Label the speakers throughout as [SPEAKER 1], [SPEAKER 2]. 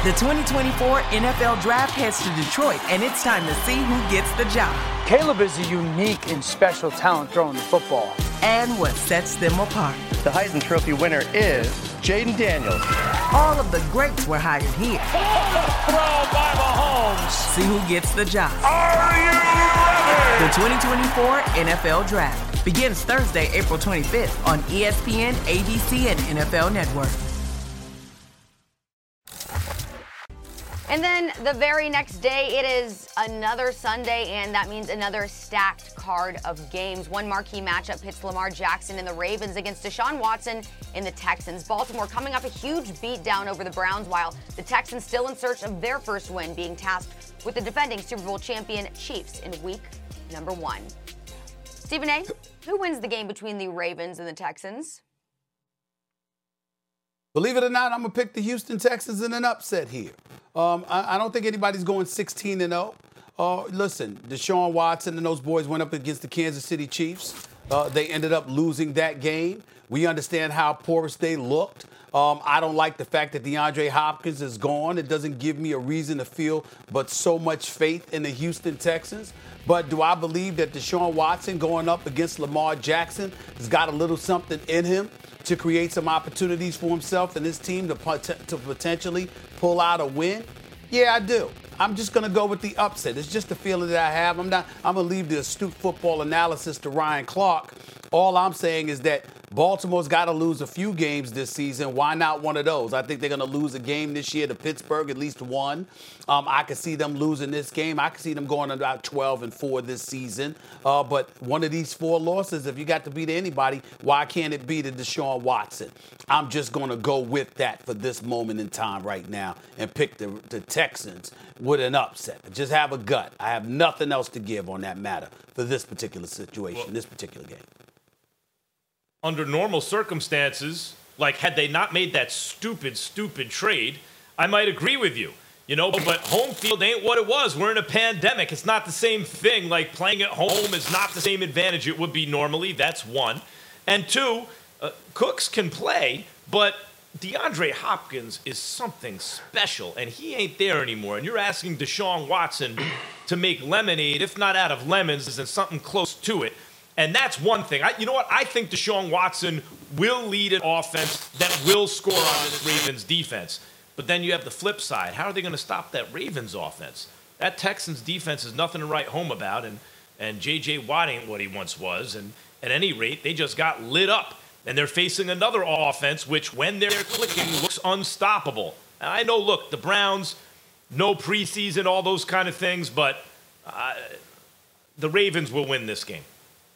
[SPEAKER 1] The 2024 NFL Draft heads to Detroit, and it's time to see who gets the job.
[SPEAKER 2] Caleb is a unique and special talent throwing the football.
[SPEAKER 1] And what sets them apart.
[SPEAKER 3] The Heisman Trophy winner is Jaden Daniels.
[SPEAKER 1] All of the greats were hired here.
[SPEAKER 4] Throw by Mahomes.
[SPEAKER 1] See who gets the job.
[SPEAKER 4] Are you ready?
[SPEAKER 1] The 2024 NFL Draft begins Thursday, April 25th on ESPN, ABC, and NFL Network.
[SPEAKER 5] And then the very next day, it is another Sunday, and that means another stacked card of games. One marquee matchup pits Lamar Jackson and the Ravens against Deshaun Watson in the Texans. Baltimore coming off a huge beatdown over the Browns, while the Texans still in search of their first win, being tasked with the defending Super Bowl champion Chiefs in week number 1. Stephen A., who wins the game between the Ravens and the Texans?
[SPEAKER 6] Believe it or not, I'm going to pick the Houston Texans in an upset here. I don't think anybody's going 16-0. Listen, Deshaun Watson and those boys went up against the Kansas City Chiefs. They ended up losing that game. We understand how porous they looked. I don't like the fact that DeAndre Hopkins is gone. It doesn't give me a reason to feel but so much faith in the Houston Texans. But do I believe that Deshaun Watson going up against Lamar Jackson has got a little something in him to create some opportunities for himself and his team to potentially pull out a win? Yeah, I do. I'm just going to go with the upset. It's just a feeling that I have. I'm going to leave the astute football analysis to Ryan Clark. All I'm saying is that Baltimore's got to lose a few games this season. Why not one of those? I think they're going to lose a game this year to Pittsburgh, at least one. I could see them losing this game. I could see them going about 12-4 this season. But one of these 4 losses, if you got to beat anybody, why can't it be to Deshaun Watson? I'm just going to go with that for this moment in time right now and pick the Texans with an upset. Just have a gut. I have nothing else to give on that matter for this particular situation, this particular game.
[SPEAKER 4] Under normal circumstances, like had they not made that stupid trade, I might agree with you. You know, but home field ain't what it was. We're in a pandemic. It's not the same thing. Like playing at home is not the same advantage it would be normally. That's one. And two, Cooks can play, but DeAndre Hopkins is something special, and he ain't there anymore. And you're asking Deshaun Watson to make lemonade, if not out of lemons, and something close to it. And that's one thing. You know what? I think Deshaun Watson will lead an offense that will score on this Ravens defense. But then you have the flip side. How are they going to stop that Ravens offense? That Texans defense is nothing to write home about, and J.J. Watt ain't what he once was. And at any rate, they just got lit up. And they're facing another offense, which, when they're clicking, looks unstoppable. And I know, look, the Browns, no preseason, all those kind of things, but the Ravens will win this game.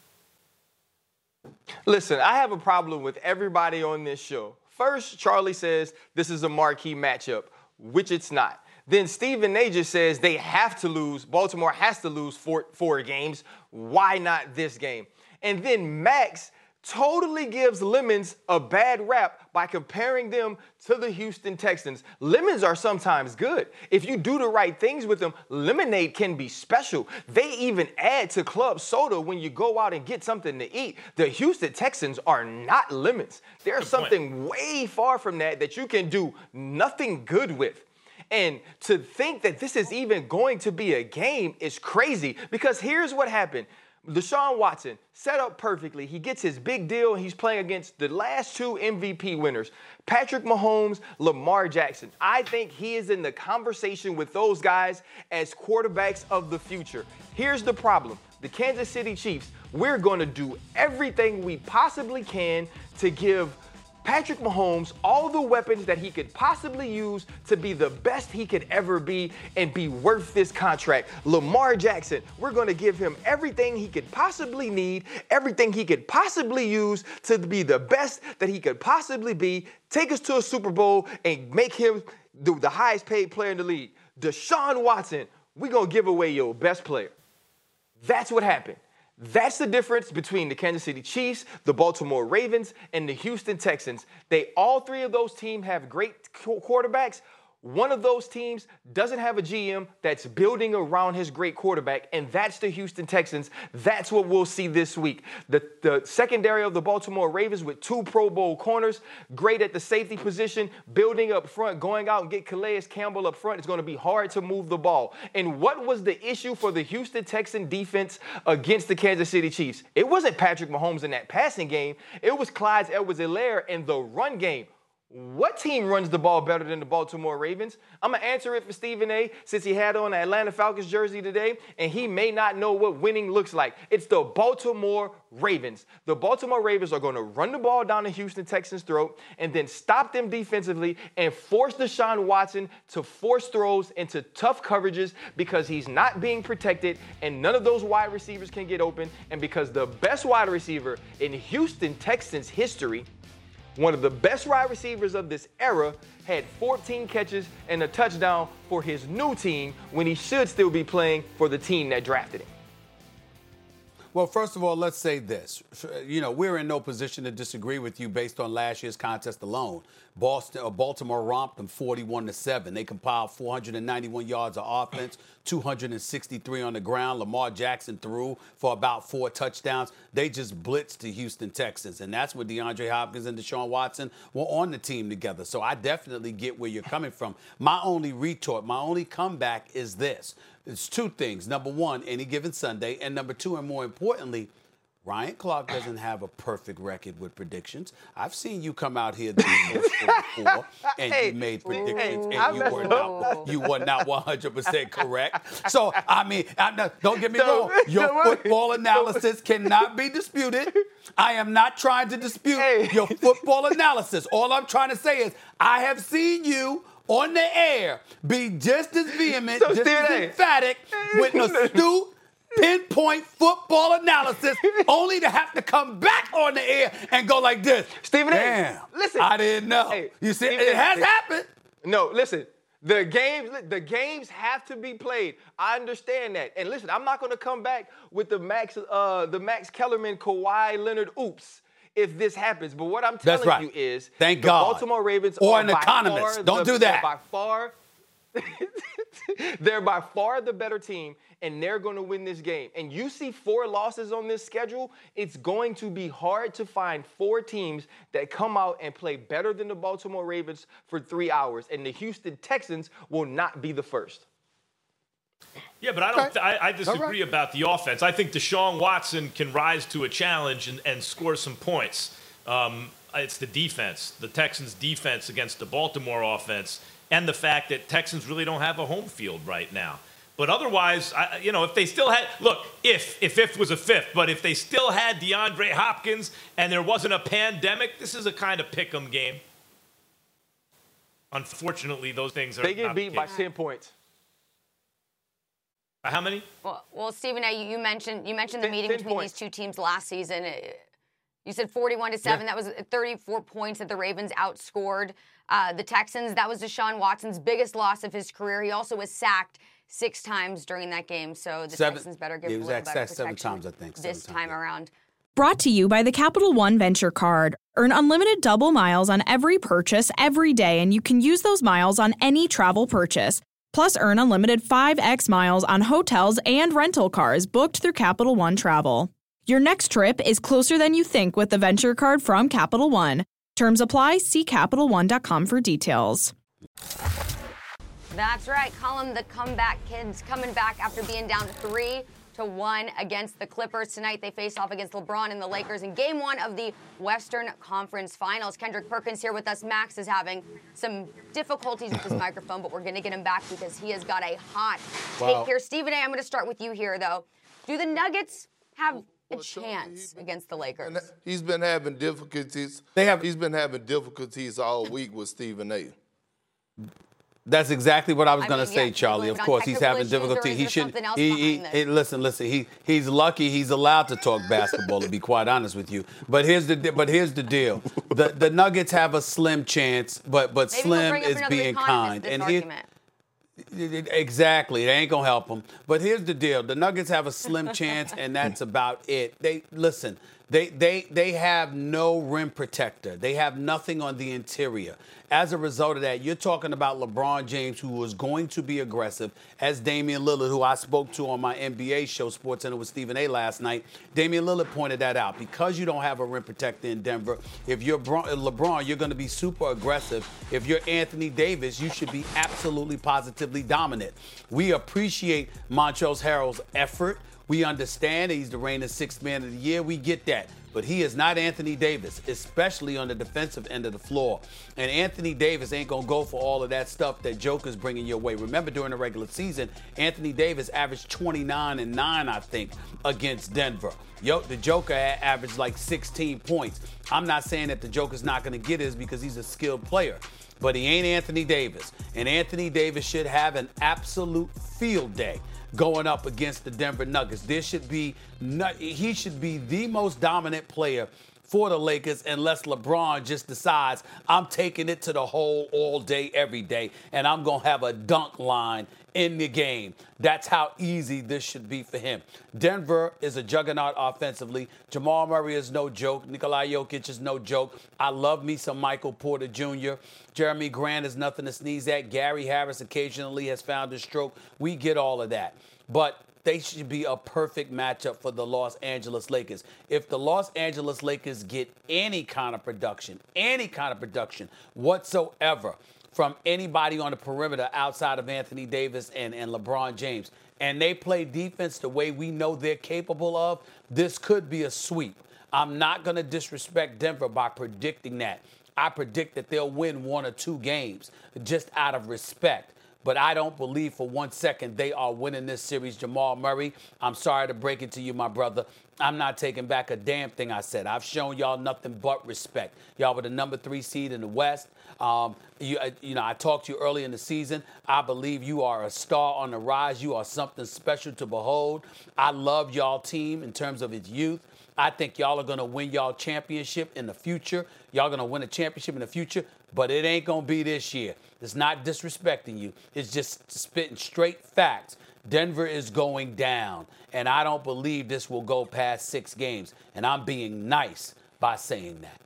[SPEAKER 7] Listen, I have a problem with everybody on this show. First, Charlie says this is a marquee matchup, which it's not. Then Stephen A. just says they have to lose. Baltimore has to lose four games. Why not this game? And then Max totally gives Lemons a bad rap by comparing them to the Houston Texans. Lemons are sometimes good. If you do the right things with them, lemonade can be special. They even add to club soda when you go out and get something to eat. The Houston Texans are not lemons. There's something way far from that you can do nothing good with. And to think that this is even going to be a game is crazy, because here's what happened. Deshaun Watson set up perfectly. He gets his big deal. He's playing against the last 2 MVP winners, Patrick Mahomes, Lamar Jackson. I think he is in the conversation with those guys as quarterbacks of the future. Here's the problem. The Kansas City Chiefs, we're going to do everything we possibly can to give Patrick Mahomes all the weapons that he could possibly use to be the best he could ever be and be worth this contract. Lamar Jackson, we're going to give him everything he could possibly need, everything he could possibly use to be the best that he could possibly be, take us to a Super Bowl and make him the highest paid player in the league. Deshaun Watson, we're going to give away your best player. That's what happened. That's the difference between the Kansas City Chiefs, the Baltimore Ravens, and the Houston Texans. All 3 of those teams have great quarterbacks. One of those teams doesn't have a GM that's building around his great quarterback, and that's the Houston Texans. That's what we'll see this week. The secondary of the Baltimore Ravens with 2 Pro Bowl corners, great at the safety position, building up front, going out and get Calais Campbell up front. It's going to be hard to move the ball. And what was the issue for the Houston Texan defense against the Kansas City Chiefs? It wasn't Patrick Mahomes in that passing game. It was Clyde Edwards-Helaire in the run game. What team runs the ball better than the Baltimore Ravens? I'm going to answer it for Stephen A. since he had on the Atlanta Falcons jersey today, and he may not know what winning looks like. It's the Baltimore Ravens. The Baltimore Ravens are going to run the ball down the Houston Texans' throat and then stop them defensively and force Deshaun Watson to force throws into tough coverages because he's not being protected and none of those wide receivers can get open, and because the best wide receiver in Houston Texans history, one of the best wide receivers of this era, had 14 catches and a touchdown for his new team when he should still be playing for the team that drafted him.
[SPEAKER 6] Well, first of all, let's say this. You know, we're in no position to disagree with you based on last year's contest alone. Baltimore romped them 41-7. They compiled 491 yards of offense, 263 on the ground. Lamar Jackson threw for about 4 touchdowns. They just blitzed the Houston Texans, and that's when DeAndre Hopkins and Deshaun Watson were on the team together. So I definitely get where you're coming from. My only retort, my only comeback is this. It's 2 things. Number 1, any given Sunday, and number 2, and more importantly, Ryan Clark doesn't have a perfect record with predictions. I've seen you come out here before, and you made predictions, and you were not 100% correct. So, I mean, don't get me wrong. Your football analysis cannot be disputed. I am not trying to dispute your football analysis. All I'm trying to say is I have seen you on the air be just as vehement, just as emphatic with an astute, pinpoint football analysis, only to have to come back on the air and go like this.
[SPEAKER 7] Stephen A.
[SPEAKER 6] Damn,
[SPEAKER 7] listen.
[SPEAKER 6] I didn't know. You see, it has happened.
[SPEAKER 7] No, listen. The games have to be played. I understand that. And listen, I'm not going to come back with the Max Kellerman, Kawhi Leonard oops if this happens. But what I'm telling you is
[SPEAKER 6] Thank
[SPEAKER 7] the
[SPEAKER 6] God.
[SPEAKER 7] Baltimore Ravens
[SPEAKER 6] or
[SPEAKER 7] are
[SPEAKER 6] an economist. Don't do that.
[SPEAKER 7] They're by far the better team, and they're going to win this game. And you see 4 losses on this schedule, it's going to be hard to find 4 teams that come out and play better than the Baltimore Ravens for 3 hours. And the Houston Texans will not be the first.
[SPEAKER 4] Yeah, but I disagree about the offense. I think Deshaun Watson can rise to a challenge and score some points. It's the defense, the Texans' defense against the Baltimore offense, and the fact that Texans really don't have a home field right now. But otherwise, if they still had, look, if fifth was a fifth, but if they still had DeAndre Hopkins and there wasn't a pandemic, this is a kind of pick-em game. Unfortunately, those things are
[SPEAKER 7] They get beat by 10 points.
[SPEAKER 4] How many?
[SPEAKER 5] Well, Stephen A., you mentioned the meeting between these 2 teams last season. You said 41-7. Yeah. That was 34 points that the Ravens outscored the Texans. That was Deshaun Watson's biggest loss of his career. He also was sacked 6 times during that game. So the Texans better give a little better protection
[SPEAKER 6] 7 times, I think.
[SPEAKER 5] This time around.
[SPEAKER 8] Brought to you by the Capital One Venture Card. Earn unlimited double miles on every purchase every day, and you can use those miles on any travel purchase. Plus, earn unlimited 5x miles on hotels and rental cars booked through Capital One Travel. Your next trip is closer than you think with the Venture Card from Capital One. Terms apply. See CapitalOne.com for details.
[SPEAKER 5] That's right. Colin, the comeback kids coming back after being down 3-1 against the Clippers. Tonight they face off against LeBron and the Lakers in Game 1 of the Western Conference Finals. Kendrick Perkins here with us. Max is having some difficulties with his microphone, but we're going to get him back because he has got a hot take here. Stephen A., I'm going to start with you here, though. Do the Nuggets have a chance against the Lakers?
[SPEAKER 9] He's been having difficulties. He's been having difficulties all week with Stephen A.
[SPEAKER 6] That's exactly what I was going to say, Charlie. Of course, he's having difficulty. He should. Listen. He's lucky he's allowed to talk basketball. To be quite honest with you, but here's the deal. The Nuggets have a slim chance, but maybe Slim is being kind. Exactly, it ain't gonna help them. But here's the deal: the Nuggets have a slim chance, and that's about it. They have no rim protector. They have nothing on the interior. As a result of that, you're talking about LeBron James, who was going to be aggressive, as Damian Lillard, who I spoke to on my NBA show, SportsCenter with Stephen A. last night. Damian Lillard pointed that out. Because you don't have a rim protector in Denver, if you're LeBron, you're going to be super aggressive. If you're Anthony Davis, you should be absolutely positively dominant. We appreciate Montrezl Harrell's effort. We understand he's the reigning sixth man of the year. We get that. But he is not Anthony Davis, especially on the defensive end of the floor. And Anthony Davis ain't going to go for all of that stuff that Joker's bringing your way. Remember, during the regular season, Anthony Davis averaged 29 and 9, I think, against Denver. The Joker averaged like 16 points. I'm not saying that the Joker's not going to get his because he's a skilled player. But he ain't Anthony Davis. And Anthony Davis should have an absolute field day going up against the Denver Nuggets. He should be the most dominant player for the Lakers unless LeBron just decides I'm taking it to the hole all day, every day, and I'm going to have a dunk line in the game. That's how easy this should be for him. Denver is a juggernaut offensively. Jamal Murray is no joke. Nikola Jokic is no joke. I love me some Michael Porter Jr. Jeremy Grant is nothing to sneeze at. Gary Harris occasionally has found his stroke. We get all of that. But they should be a perfect matchup for the Los Angeles Lakers. If the Los Angeles Lakers get any kind of production whatsoever from anybody on the perimeter outside of Anthony Davis and LeBron James, and they play defense the way we know they're capable of, this could be a sweep. I'm not going to disrespect Denver by predicting that. I predict that they'll win 1 or 2 games just out of respect. But I don't believe for 1 second they are winning this series. Jamal Murray, I'm sorry to break it to you, my brother. I'm not taking back a damn thing I said. I've shown y'all nothing but respect. Y'all were the number 3 seed in the West. I talked to you early in the season. I believe you are a star on the rise. You are something special to behold. I love y'all team in terms of its youth. I think y'all are going to win y'all championship in the future. Y'all going to win a championship in the future, but it ain't going to be this year. It's not disrespecting you. It's just spitting straight facts. Denver is going down, and I don't believe this will go past 6 games, and I'm being nice by saying that.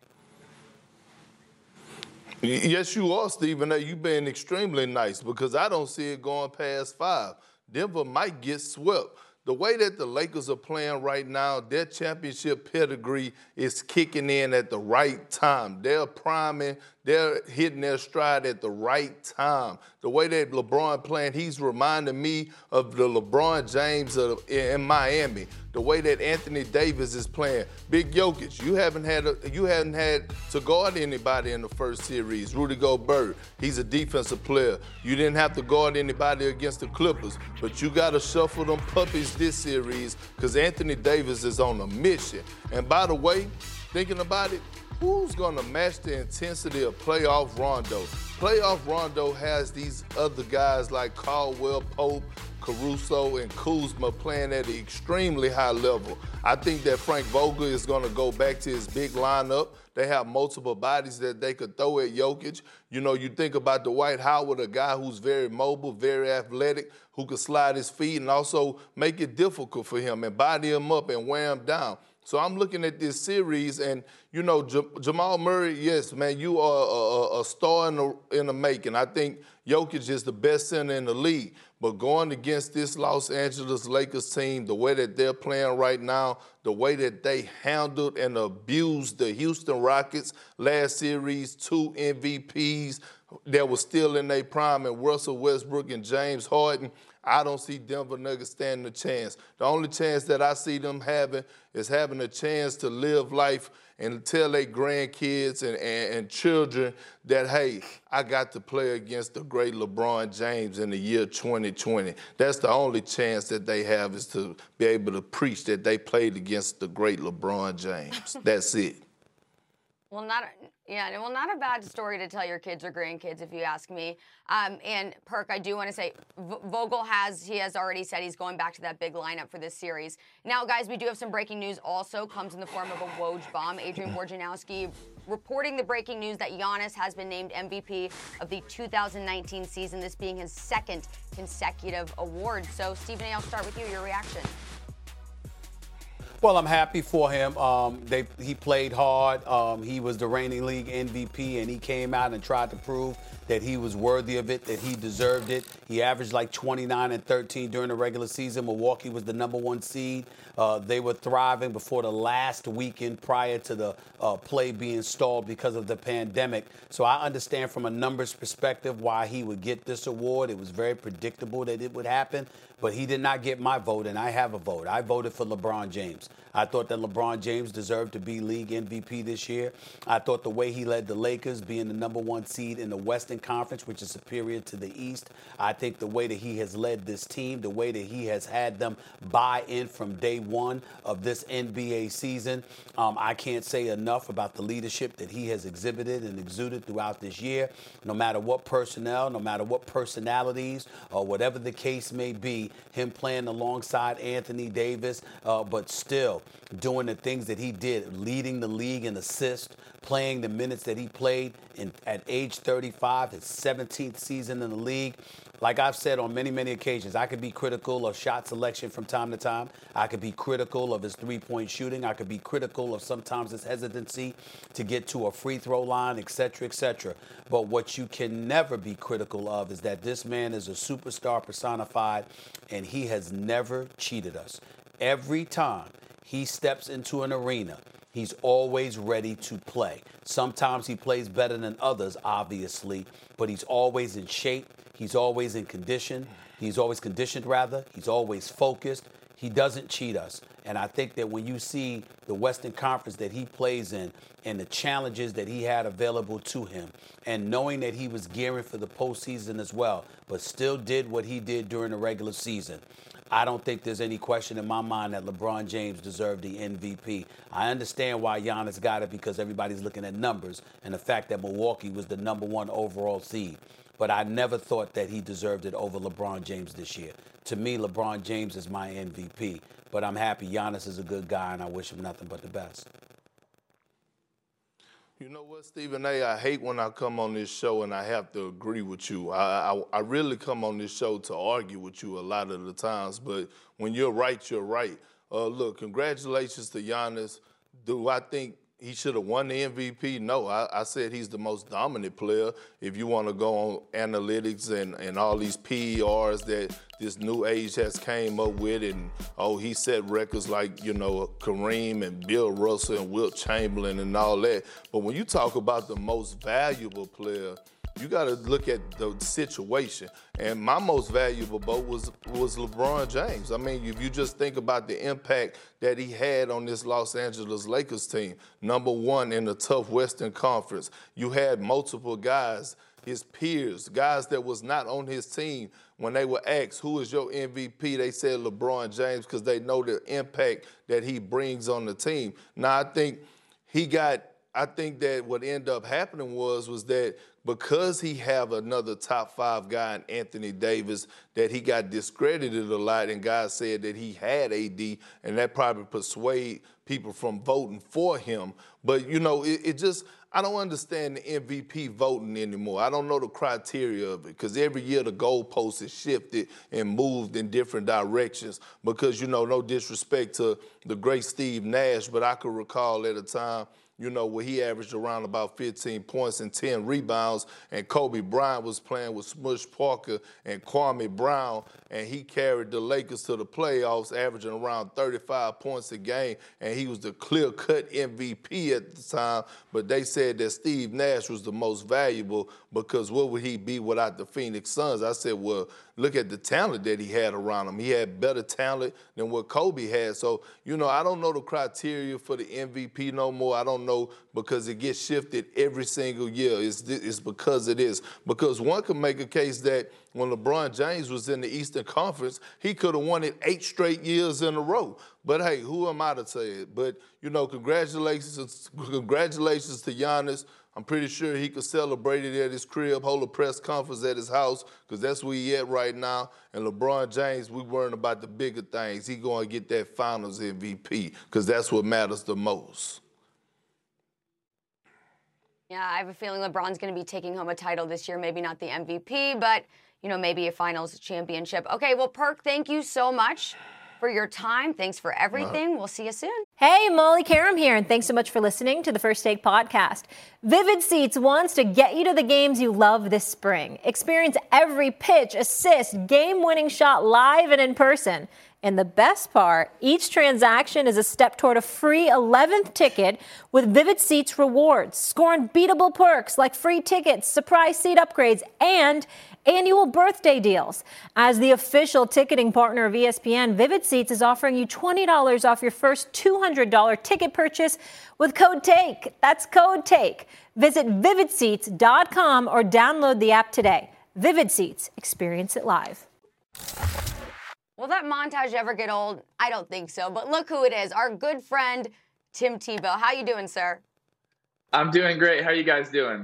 [SPEAKER 9] Yes, you are, Stephen. You've been extremely nice because I don't see it going past 5. Denver might get swept. The way that the Lakers are playing right now, their championship pedigree is kicking in at the right time. They're priming. They're hitting their stride at the right time. The way that LeBron playing, he's reminding me of the LeBron James in Miami. The way that Anthony Davis is playing. Big Jokic, you haven't had to guard anybody in the first series. Rudy Gobert, he's a defensive player. You didn't have to guard anybody against the Clippers, but you got to shuffle them puppies this series because Anthony Davis is on a mission. And by the way, thinking about it, who's going to match the intensity of playoff Rondo? Playoff Rondo has these other guys like Caldwell Pope, Caruso, and Kuzma playing at an extremely high level. I think that Frank Vogel is going to go back to his big lineup. They have multiple bodies that they could throw at Jokic. You know, you think about Dwight Howard, a guy who's very mobile, very athletic, who could slide his feet and also make it difficult for him and body him up and wear him down. So I'm looking at this series, and, you know, Jamal Murray, yes, man, you are a star in the making. I think Jokic is the best center in the league. But going against this Los Angeles Lakers team, the way that they're playing right now, the way that they handled and abused the Houston Rockets last series, 2 MVPs that were still in their prime, and Russell Westbrook and James Harden, I don't see Denver Nuggets standing a chance. The only chance that I see them having is having a chance to live life and tell their grandkids and children that, hey, I got to play against the great LeBron James in the year 2020. That's the only chance that they have, is to be able to preach that they played against the great LeBron James. That's it.
[SPEAKER 5] Well, not a bad story to tell your kids or grandkids, if you ask me. And Perk, I do want to say, Vogel has already said he's going back to that big lineup for this series. Now, guys, we do have some breaking news. Also comes in the form of a Woj bomb. Adrian Wojnarowski reporting the breaking news that Giannis has been named MVP of the 2019 season, this being his 2nd consecutive award. So, Stephen A., I'll start with you. Your reaction.
[SPEAKER 6] Well, I'm happy for him. He played hard. He was the reigning league MVP, and he came out and tried to prove that he was worthy of it, that he deserved it. He averaged like 29 and 13 during the regular season. Milwaukee was the #1 seed. They were thriving before the last weekend prior to the play being stalled because of the pandemic. So I understand from a numbers perspective why he would get this award. It was very predictable that it would happen. But he did not get my vote, and I have a vote. I voted for LeBron James. I thought that LeBron James deserved to be league MVP this year. I thought the way he led the Lakers, being the #1 seed in the Western Conference, which is superior to the East. I think the way that he has led this team, the way that he has had them buy in from day one of this NBA season, I can't say enough about the leadership that he has exhibited and exuded throughout this year. No matter what personnel, no matter what personalities, or whatever the case may be, him playing alongside Anthony Davis, but still doing the things that he did, leading the league in assists, playing the minutes that he played at age 35, his 17th season in the league. Like I've said on many, many occasions, I could be critical of shot selection from time to time. I could be critical of his three-point shooting. I could be critical of sometimes his hesitancy to get to a free throw line, et cetera, et cetera. But what you can never be critical of is that this man is a superstar personified, and he has never cheated us. Every time he steps into an arena, he's always ready to play. Sometimes he plays better than others, obviously, but he's always in shape. He's always in condition. He's always conditioned, rather. He's always focused. He doesn't cheat us. And I think that when you see the Western Conference that he plays in and the challenges that he had available to him, and knowing that he was gearing for the postseason as well, but still did what he did during the regular season, I don't think there's any question in my mind that LeBron James deserved the MVP. I understand why Giannis got it, because everybody's looking at numbers and the fact that Milwaukee was the #1 overall seed. But I never thought that he deserved it over LeBron James this year. To me, LeBron James is my MVP. But I'm happy Giannis is a good guy, and I wish him nothing but the best.
[SPEAKER 9] You know what, Stephen A., I hate when I come on this show and I have to agree with you. I really come on this show to argue with you a lot of the times, but when you're right, you're right. Look, congratulations to Giannis. Do I think he should have won the MVP? No, I said he's the most dominant player. If you want to go on analytics and all these PERs that this new age has came up with, and, he set records like, Kareem and Bill Russell and Wilt Chamberlain and all that. But when you talk about the most valuable player, you got to look at the situation. And my most valuable vote was LeBron James. I mean, if you just think about the impact that he had on this Los Angeles Lakers team, #1 in the tough Western Conference. You had multiple guys, his peers, guys that was not on his team. When they were asked, who is your MVP, they said LeBron James, because they know the impact that he brings on the team. Now, I think that what ended up happening was that because he have another top 5 guy in Anthony Davis, that he got discredited a lot, and guys said that he had AD, and that probably persuade people from voting for him. But, I don't understand the MVP voting anymore. I don't know the criteria of it, because every year the goalpost is shifted and moved in different directions. Because, no disrespect to the great Steve Nash, but I could recall at a time, where he averaged around about 15 points and 10 rebounds, and Kobe Bryant was playing with Smush Parker and Kwame Brown, and he carried the Lakers to the playoffs, averaging around 35 points a game, and he was the clear-cut MVP at the time. But they said that Steve Nash was the most valuable, because what would he be without the Phoenix Suns? I said, well, look at the talent that he had around him. He had better talent than what Kobe had. So, I don't know the criteria for the MVP no more. I don't know, because it gets shifted every single year. It's because it is. Because one can make a case that when LeBron James was in the Eastern Conference, he could have won it 8 straight years in a row. But, hey, who am I to say it? But, congratulations to Giannis. I'm pretty sure he could celebrate it at his crib, hold a press conference at his house, because that's where he at right now. And LeBron James, we worrying about the bigger things. He going to get that Finals MVP, because that's what matters the most.
[SPEAKER 5] Yeah, I have a feeling LeBron's going to be taking home a title this year. Maybe not the MVP, but, maybe a Finals championship. Okay, well, Perk, thank you so much. for your time. Thanks for everything. We'll see you soon.
[SPEAKER 10] Hey, Molly Karam here, and thanks so much for listening to the First Take podcast. Vivid Seats wants to get you to the games you love this spring. Experience every pitch, assist, game-winning shot live and in person. And the best part, each transaction is a step toward a free 11th ticket with Vivid Seats rewards. Score unbeatable perks like free tickets, surprise seat upgrades, and annual birthday deals. As the official ticketing partner of ESPN, Vivid Seats is offering you $20 off your first $200 ticket purchase with code TAKE. That's code TAKE. Visit vividseats.com or download the app today. Vivid Seats. Experience it live.
[SPEAKER 5] Will that montage ever get old? I don't think so. But look who it is, our good friend, Tim Tebow. How you doing, sir?
[SPEAKER 11] I'm doing great. How are you guys doing?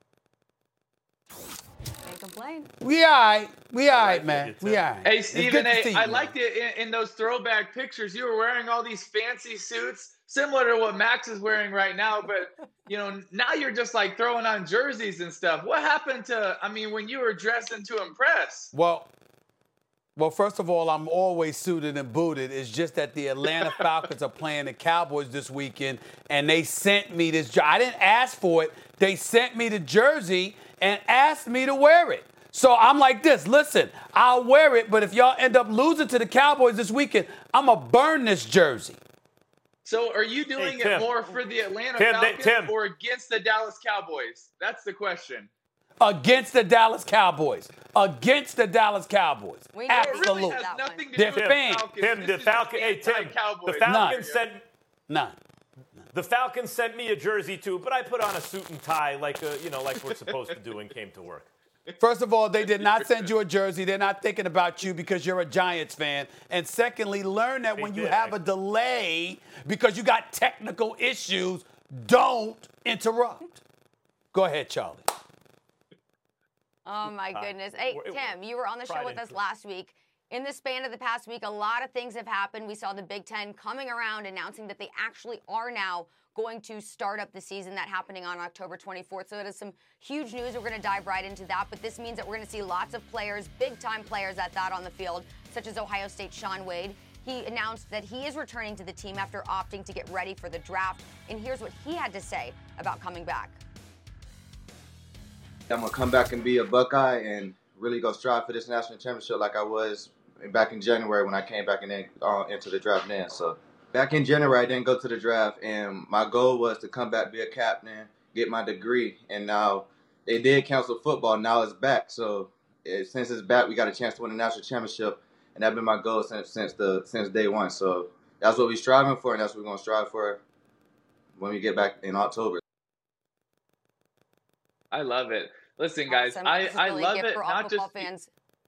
[SPEAKER 5] Can't complain.
[SPEAKER 6] We all right, man. We all right.
[SPEAKER 11] Hey, Stephen A., I
[SPEAKER 6] man.
[SPEAKER 11] liked it in those throwback pictures. You were wearing all these fancy suits, similar to what Max is wearing right now. But, now you're just like throwing on jerseys and stuff. What happened to, when you were dressing to impress?
[SPEAKER 6] Well, first of all, I'm always suited and booted. It's just that the Atlanta Falcons are playing the Cowboys this weekend, and they sent me this. I didn't ask for it. They sent me the jersey and asked me to wear it. So I'm like this. Listen, I'll wear it, but if y'all end up losing to the Cowboys this weekend, I'm going to burn this jersey.
[SPEAKER 11] So are you doing it more for the Atlanta Falcons or against the Dallas Cowboys? That's the question.
[SPEAKER 6] Against the Dallas Cowboys. Against the Dallis Cowboys. Absolutely.
[SPEAKER 11] It really has nothing to
[SPEAKER 6] They're
[SPEAKER 11] do with
[SPEAKER 6] fans.
[SPEAKER 4] The Falcons sent me a jersey too, but I put on a suit and tie like we're supposed to do and came to work.
[SPEAKER 6] First of all, they did not send you a jersey. They're not thinking about you because you're a Giants fan. And secondly, learn that when you have a delay because you got technical issues, don't interrupt. Go ahead, Charlie.
[SPEAKER 5] Oh, my goodness. Hey, Tim, you were on the show with us last week. In the span of the past week, a lot of things have happened. We saw the Big Ten coming around announcing that they actually are now going to start up the season. That happening on October 24th. So it is some huge news. We're going to dive right into that. But this means that we're going to see lots of players, big-time players at that on the field, such as Ohio State's Shaun Wade. He announced that he is returning to the team after opting to get ready for the draft. And here's what he had to say about coming back.
[SPEAKER 12] I'm going to come back and be a Buckeye and really go strive for this national championship like I was back in January when I came back and then into the draft then. So back in January, I didn't go to the draft, and my goal was to come back, be a captain, get my degree. And now they did cancel football. Now it's back. So since it's back, we got a chance to win the national championship, and that's been my goal since day one. So that's what we're striving for, and that's what we're going to strive for when we get back in October.
[SPEAKER 11] I love it. Listen, guys, I love it. Not just
[SPEAKER 5] fans.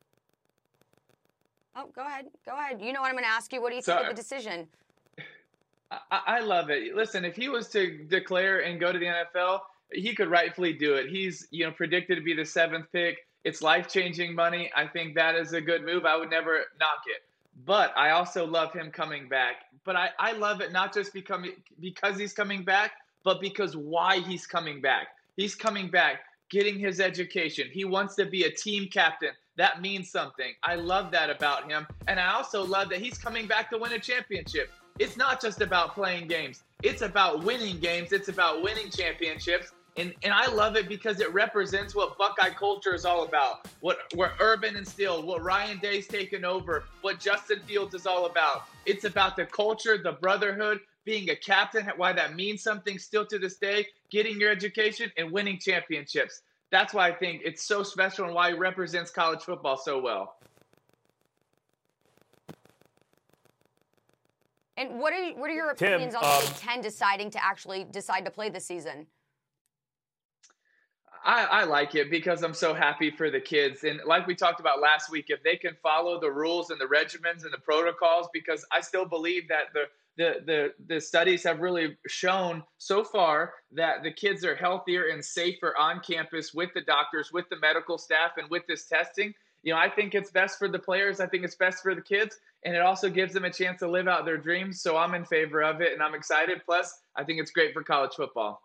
[SPEAKER 5] Oh, go ahead. You know what I'm going to ask you. What do you think of the decision?
[SPEAKER 11] I love it. Listen, if he was to declare and go to the NFL, he could rightfully do it. He's, predicted to be the 7th pick. It's life-changing money. I think that is a good move. I would never knock it. But I also love him coming back. But I love it not just because he's coming back, but because why he's coming back. He's coming back, getting his education. He wants to be a team captain. That means something. I love that about him. And I also love that he's coming back to win a championship. It's not just about playing games. It's about winning games. It's about winning championships. And I love it because it represents what Buckeye culture is all about. What Urban instilled, what Ryan Day's taken over, what Justin Fields is all about. It's about the culture, the brotherhood, being a captain, why that means something still to this day, getting your education and winning championships. That's why I think it's so special and why he represents college football so well.
[SPEAKER 5] And what are your opinions on the Big Ten deciding to actually decide to play this season?
[SPEAKER 11] I like it because I'm so happy for the kids. And like we talked about last week, if they can follow the rules and the regimens and the protocols, because I still believe that the studies have really shown so far that the kids are healthier and safer on campus with the doctors, with the medical staff, and with this testing. I think it's best for the players. I think it's best for the kids. And it also gives them a chance to live out their dreams. So I'm in favor of it, and I'm excited. Plus, I think it's great for college football.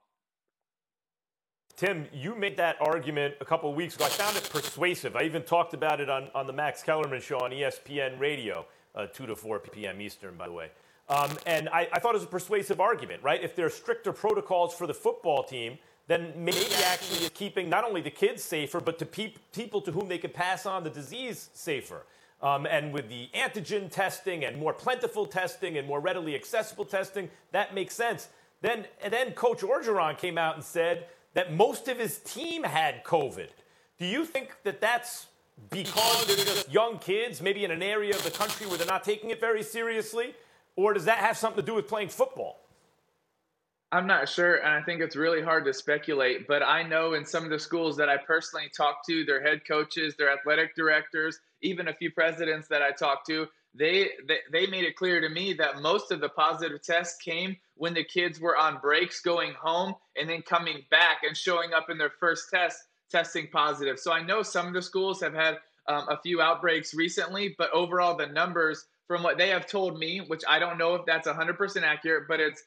[SPEAKER 4] Tim, you made that argument a couple of weeks ago. I found it persuasive. I even talked about it on the Max Kellerman show on ESPN Radio. 2 to 4 p.m. Eastern, by the way. And I thought it was a persuasive argument, right? If there are stricter protocols for the football team, then maybe actually it's keeping not only the kids safer, but to people to whom they can pass on the disease safer. And with the antigen testing and more plentiful testing and more readily accessible testing, that makes sense. Then Coach Orgeron came out and said that most of his team had COVID. Do you think that that's because they're just young kids, maybe in an area of the country where they're not taking it very seriously? Or does that have something to do with playing football?
[SPEAKER 11] I'm not sure, and I think it's really hard to speculate, but I know in some of the schools that I personally talked to, their head coaches, their athletic directors, even a few presidents that I talked to, they made it clear to me that most of the positive tests came when the kids were on breaks going home and then coming back and showing up in their first test testing positive. So I know some of the schools have had a few outbreaks recently, but overall the numbers from what they have told me, which I don't know if that's 100% accurate, but it's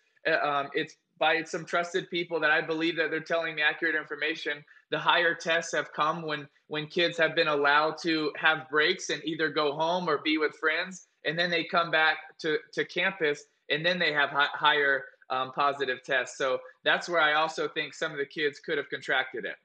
[SPEAKER 11] by some trusted people that I believe that they're telling me accurate information. The higher tests have come when kids have been allowed to have breaks and either go home or be with friends, and then they come back to campus, and then they have higher positive tests. So that's where I also think some of the kids could have contracted it.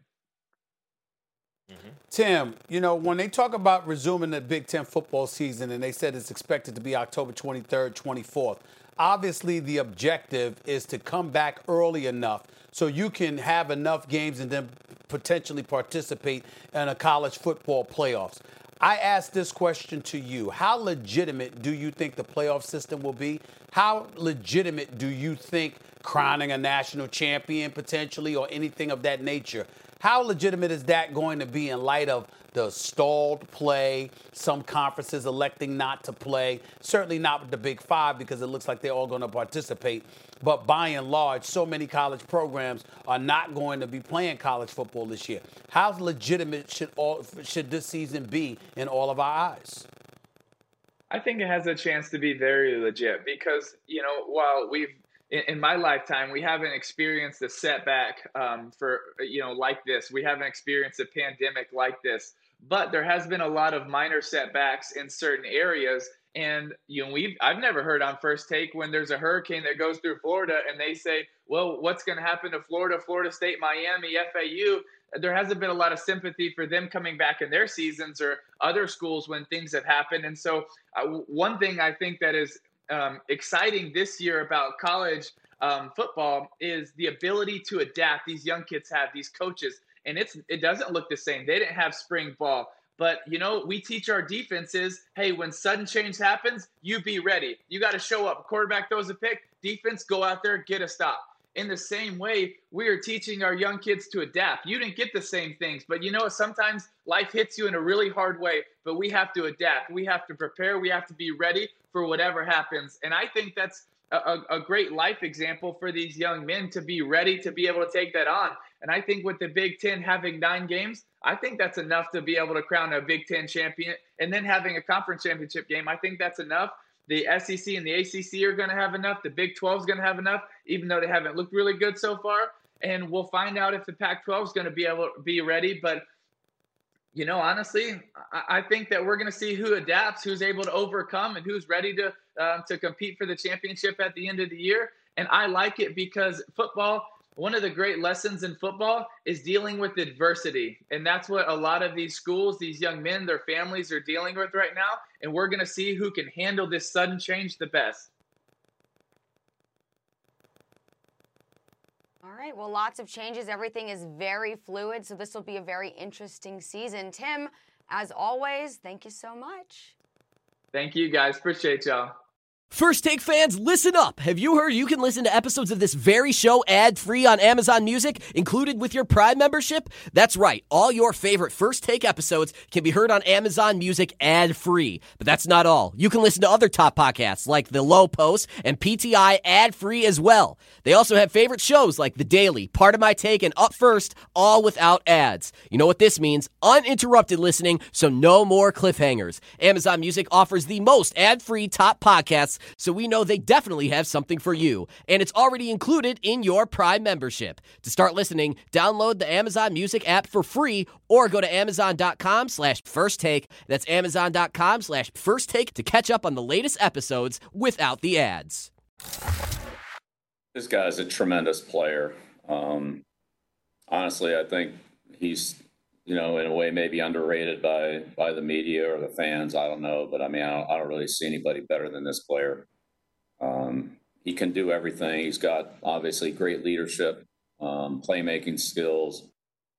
[SPEAKER 6] Mm-hmm. Tim, when they talk about resuming the Big Ten football season and they said it's expected to be October 23rd, 24th, obviously the objective is to come back early enough so you can have enough games and then potentially participate in a college football playoffs. I ask this question to you. How legitimate do you think the playoff system will be? How legitimate do you think crowning a national champion potentially or anything of that nature? How legitimate is that going to be in light of the stalled play, some conferences electing not to play, certainly not with the Big Five because it looks like they're all going to participate. But by and large, so many college programs are not going to be playing college football this year. How legitimate should this season be in all of our eyes?
[SPEAKER 11] I think it has a chance to be very legit because, while in my lifetime, we haven't experienced a setback like this. We haven't experienced a pandemic like this. But there has been a lot of minor setbacks in certain areas. And, I've never heard on First Take when there's a hurricane that goes through Florida and they say, well, what's going to happen to Florida, Florida State, Miami, FAU? There hasn't been a lot of sympathy for them coming back in their seasons or other schools when things have happened. And so one thing I think that is exciting this year about college football is the ability to adapt. These young kids have, these coaches, and it doesn't look the same. They didn't have spring ball. But, we teach our defenses, hey, when sudden change happens, you be ready. You got to show up. Quarterback throws a pick. Defense, go out there, get a stop. In the same way, we are teaching our young kids to adapt. You didn't get the same things. But sometimes life hits you in a really hard way. But we have to adapt. We have to prepare. We have to be ready for whatever happens. And I think that's a great life example for these young men to be ready to be able to take that on. And I think with the Big Ten having 9 games, I think that's enough to be able to crown a Big Ten champion. And then having a conference championship game, I think that's enough. The SEC and the ACC are going to have enough. The Big 12 is going to have enough, even though they haven't looked really good so far. And we'll find out if the Pac-12 is going to be able to be ready. But, honestly, I think that we're going to see who adapts, who's able to overcome, and who's ready to compete for the championship at the end of the year. And I like it because football, one of the great lessons in football is dealing with adversity. And that's what a lot of these schools, these young men, their families are dealing with right now. And we're going to see who can handle this sudden change the best.
[SPEAKER 5] All right, well, lots of changes. Everything is very fluid, so this will be a very interesting season. Tim, as always, thank you so much.
[SPEAKER 11] Thank you, guys. Appreciate y'all.
[SPEAKER 13] First Take fans, listen up. Have you heard you can listen to episodes of this very show ad-free on Amazon Music, included with your Prime membership? That's right. All your favorite First Take episodes can be heard on Amazon Music ad-free. But that's not all. You can listen to other top podcasts like The Low Post and PTI ad-free as well. They also have favorite shows like The Daily, Part of My Take, and Up First, all without ads. You know what this means? Uninterrupted listening, so no more cliffhangers. Amazon Music offers the most ad-free top podcasts Pass, so we know they definitely have something for you. And it's already included in your Prime membership. To start listening, download the Amazon Music app for free or go to amazon.com/firsttake. That's amazon.com/firsttake to catch up on the latest episodes without the ads.
[SPEAKER 14] This guy's a tremendous player. Honestly, I think he's, in a way maybe underrated by the media or the fans. I don't know. But, I don't really see anybody better than this player. He can do everything. He's got, obviously, great leadership, playmaking skills.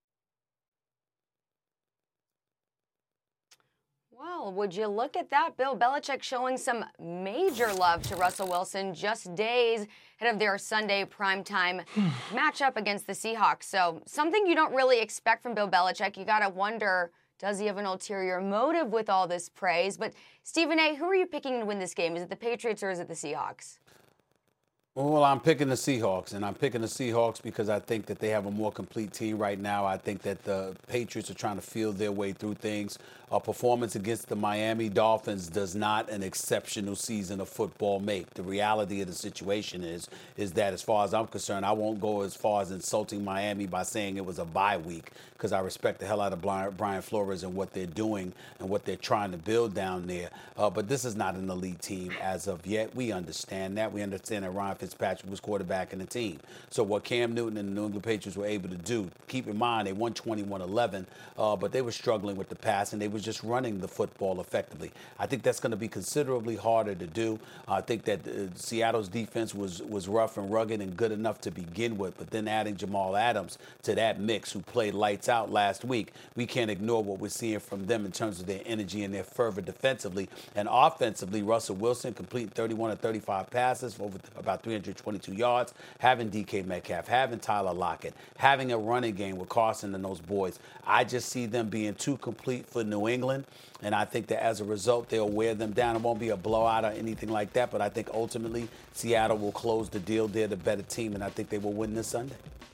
[SPEAKER 5] Well, would you look at that? Bill Belichick showing some major love to Russell Wilson just days ahead of their Sunday primetime matchup against the Seahawks. So something you don't really expect from Bill Belichick. You got to wonder, does he have an ulterior motive with all this praise? But Stephen A., who are you picking to win this game? Is it the Patriots or is it the Seahawks?
[SPEAKER 6] Well, I'm picking the Seahawks, and I'm picking the Seahawks because I think that they have a more complete team right now. I think that the Patriots are trying to feel their way through things. A performance against the Miami Dolphins does not an exceptional season of football make. The reality of the situation is that as far as I'm concerned, I won't go as far as insulting Miami by saying it was a bye week because I respect the hell out of Brian Flores and what they're doing and what they're trying to build down there. But this is not an elite team as of yet. We understand that. We understand that Ryan Fitzpatrick was quarterbacking the team. So what Cam Newton and the New England Patriots were able to do, keep in mind they won 21-11, but they were struggling with the pass and they were just running the football effectively. I think that's going to be considerably harder to do. I think that Seattle's defense was rough and rugged and good enough to begin with, but then adding Jamal Adams to that mix, who played lights out last week, we can't ignore what we're seeing from them in terms of their energy and their fervor defensively. And offensively, Russell Wilson completing 31 of 35 passes for over about 322 yards, having DK Metcalf, having Tyler Lockett, having a running game with Carson and those boys. I just see them being too complete for New England, and I think that as a result, they'll wear them down. It won't be a blowout or anything like that, but I think ultimately Seattle will close the deal. They're the better team, and I think they will win this Sunday.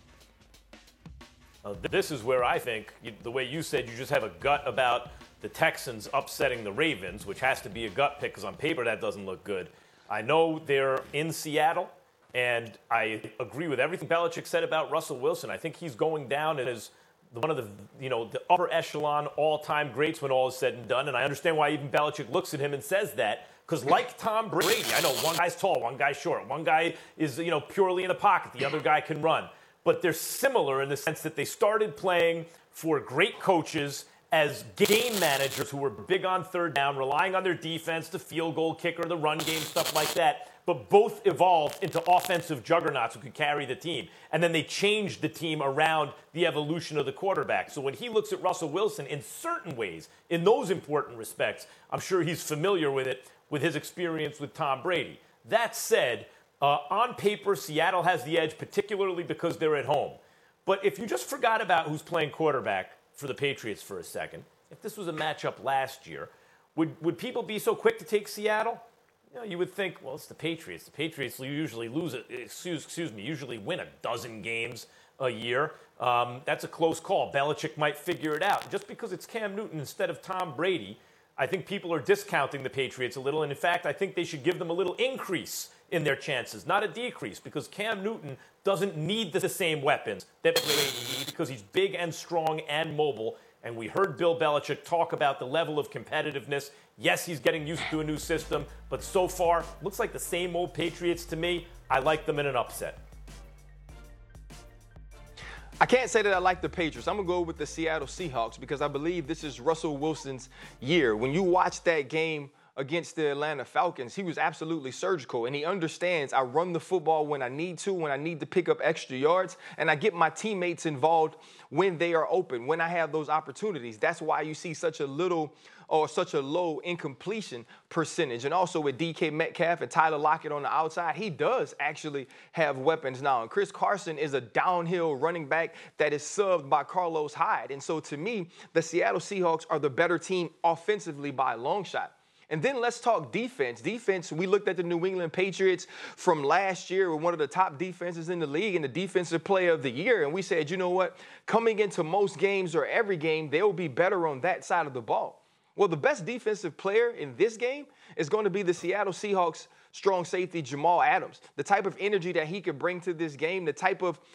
[SPEAKER 4] This is where I think, the way you said, you just have a gut about the Texans upsetting the Ravens, which has to be a gut pick because on paper that doesn't look good. I know they're in Seattle, and I agree with everything Belichick said about Russell Wilson. I think he's going down as one of the upper echelon all-time greats when all is said and done, and I understand why even Belichick looks at him and says that, because like Tom Brady, I know one guy's tall, one guy's short, one guy is purely in the pocket, the other guy can run. But they're similar in the sense that they started playing for great coaches as game managers who were big on third down, relying on their defense, the field goal kicker, the run game, stuff like that. But both evolved into offensive juggernauts who could carry the team. And then they changed the team around the evolution of the quarterback. So when he looks at Russell Wilson in certain ways, in those important respects, I'm sure he's familiar with it with his experience with Tom Brady. That said, on paper, Seattle has the edge, particularly because they're at home. But if you just forgot about who's playing quarterback for the Patriots for a second, if this was a matchup last year, would people be so quick to take Seattle? You would think, well, it's the Patriots. The Patriots usually usually win a dozen games a year. That's a close call. Belichick might figure it out. Just because it's Cam Newton instead of Tom Brady, I think people are discounting the Patriots a little. And in fact, I think they should give them a little increase in their chances, not a decrease, because Cam Newton doesn't need the same weapons that Brady needs because he's big and strong and mobile. And we heard Bill Belichick talk about the level of competitiveness. Yes, he's getting used to a new system, but so far, looks like the same old Patriots to me. I like them in an upset.
[SPEAKER 7] I can't say that I like the Patriots. I'm going to go with the Seattle Seahawks because I believe this is Russell Wilson's year. When you watch that game against the Atlanta Falcons, he was absolutely surgical, and he understands I run the football when I need to pick up extra yards, and I get my teammates involved when they are open, when I have those opportunities. That's why you see such a low incompletion percentage. And also with DK Metcalf and Tyler Lockett on the outside, he does actually have weapons now. And Chris Carson is a downhill running back that is subbed by Carlos Hyde. And so to me, the Seattle Seahawks are the better team offensively by a long shot. And then let's talk defense. Defense, we looked at the New England Patriots from last year with one of the top defenses in the league and the defensive player of the year. And we said, you know what? Coming into most games or every game, they'll be better on that side of the ball. Well, the best defensive player in this game is going to be the Seattle Seahawks strong safety Jamal Adams. The type of energy that he could bring to this game, the type of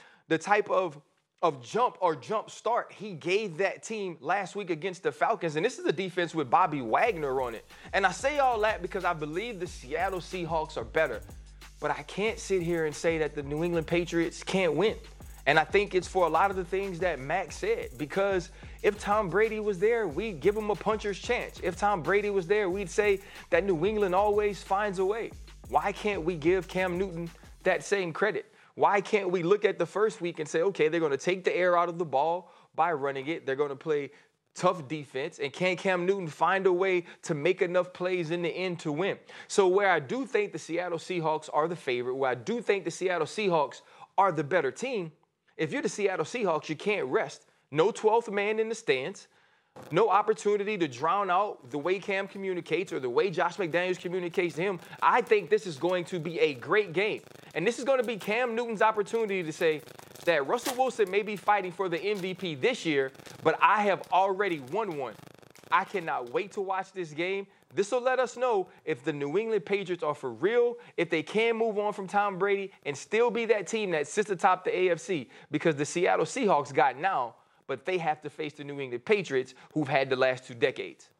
[SPEAKER 7] jump start he gave that team last week against the Falcons. And this is a defense with Bobby Wagner on it. And I say all that because I believe the Seattle Seahawks are better. But I can't sit here and say that the New England Patriots can't win. And I think it's for a lot of the things that Max said. Because if Tom Brady was there, we'd give him a puncher's chance. If Tom Brady was there, we'd say that New England always finds a way. Why can't we give Cam Newton that same credit? Why can't we look at the first week and say, okay, they're going to take the air out of the ball by running it. They're going to play tough defense. And can Cam Newton find a way to make enough plays in the end to win? So where I do think the Seattle Seahawks are the favorite, where I do think the Seattle Seahawks are the better team, if you're the Seattle Seahawks, you can't rest. No 12th man in the stands. No opportunity to drown out the way Cam communicates or the way Josh McDaniels communicates to him. I think this is going to be a great game. And this is going to be Cam Newton's opportunity to say that Russell Wilson may be fighting for the MVP this year, but I have already won one. I cannot wait to watch this game. This will let us know if the New England Patriots are for real, if they can move on from Tom Brady and still be that team that sits atop the AFC, because the Seattle Seahawks got now, but they have to face the New England Patriots, who've had the last 2 decades.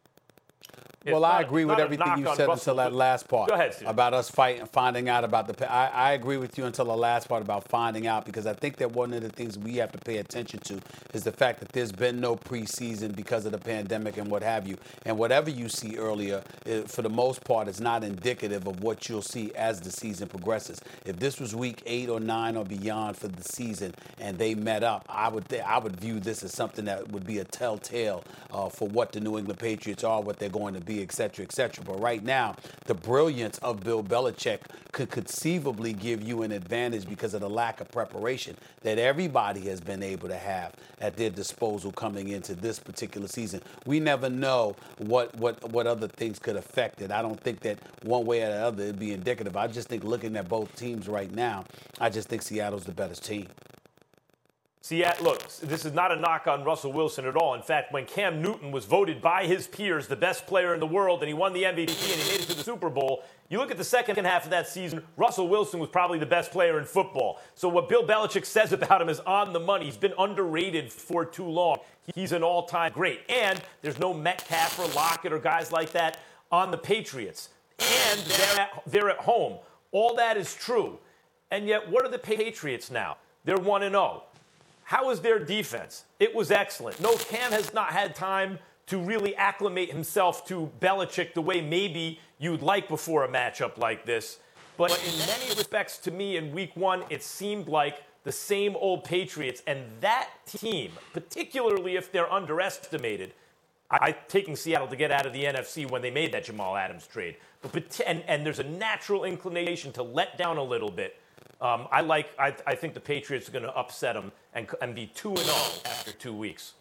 [SPEAKER 6] Well, I agree with everything you said until that last part.
[SPEAKER 4] Go ahead, Steve.
[SPEAKER 6] About us finding out about the. I agree with you until the last part about finding out, because I think that one of the things we have to pay attention to is the fact that there's been no preseason because of the pandemic and what have you. And whatever you see earlier, for the most part, is not indicative of what you'll see as the season progresses. If this was week 8 or 9 or beyond for the season and they met up, I would view this as something that would be a telltale for what the New England Patriots are, what they're going to be, et cetera, et cetera. But right now, the brilliance of Bill Belichick could conceivably give you an advantage because of the lack of preparation that everybody has been able to have at their disposal coming into this particular season. We never know what other things could affect it. I don't think that one way or the other it'd be indicative. I just think looking at both teams right now, I just think Seattle's the better team.
[SPEAKER 4] See, look, this is not a knock on Russell Wilson at all. In fact, when Cam Newton was voted by his peers the best player in the world and he won the MVP and he made it to the Super Bowl, you look at the second half of that season, Russell Wilson was probably the best player in football. So what Bill Belichick says about him is on the money. He's been underrated for too long. He's an all-time great. And there's no Metcalf or Lockett or guys like that on the Patriots. And they're at home. All that is true. And yet, what are the Patriots now? They're 1-0. How is their defense? It was excellent. No, Cam has not had time to really acclimate himself to Belichick the way maybe you'd like before a matchup like this. But in many respects, to me, in week 1, it seemed like the same old Patriots. And that team, particularly if they're underestimated, I'm taking Seattle to get out of the NFC when they made that Jamal Adams trade. And there's a natural inclination to let down a little bit. I think the Patriots are going to upset them and be 2-0 after 2 weeks.